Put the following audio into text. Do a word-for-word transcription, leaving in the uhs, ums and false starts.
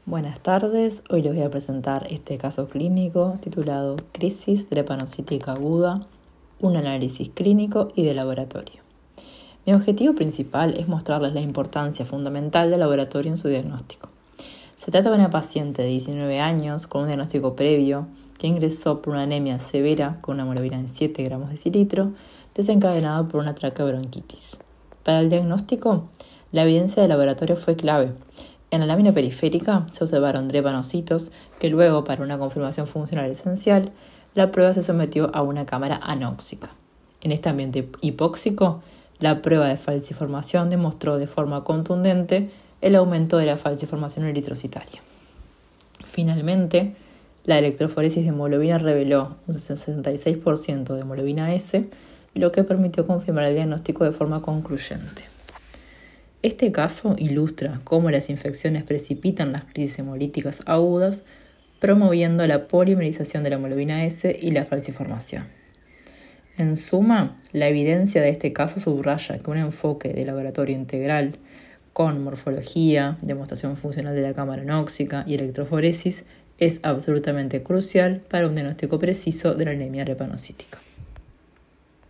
Buenas tardes, hoy les voy a presentar este caso clínico titulado Crisis drepanocítica aguda, un análisis clínico y de laboratorio. Mi objetivo principal es mostrarles la importancia fundamental del laboratorio en su diagnóstico. Se trata de una paciente de diecinueve años con un diagnóstico previo que ingresó por una anemia severa con una hemoglobina de siete gramos de decilitro desencadenado por una traqueobronquitis. Para el diagnóstico, la evidencia de laboratorio fue clave. En la lámina periférica se observaron drepanocitos que luego, para una confirmación funcional esencial, la prueba se sometió a una cámara anóxica. En este ambiente hipóxico, la prueba de falciformación demostró de forma contundente el aumento de la falciformación eritrocitaria. Finalmente, la electroforesis de hemoglobina reveló un sesenta y seis por ciento de hemoglobina S, lo que permitió confirmar el diagnóstico de forma concluyente. Este caso ilustra cómo las infecciones precipitan las crisis hemolíticas agudas, promoviendo la polimerización de la hemoglobina S y la falciformación. En suma, la evidencia de este caso subraya que un enfoque de laboratorio integral con morfología, demostración funcional de la cámara anóxica y electroforesis es absolutamente crucial para un diagnóstico preciso de la anemia drepanocítica.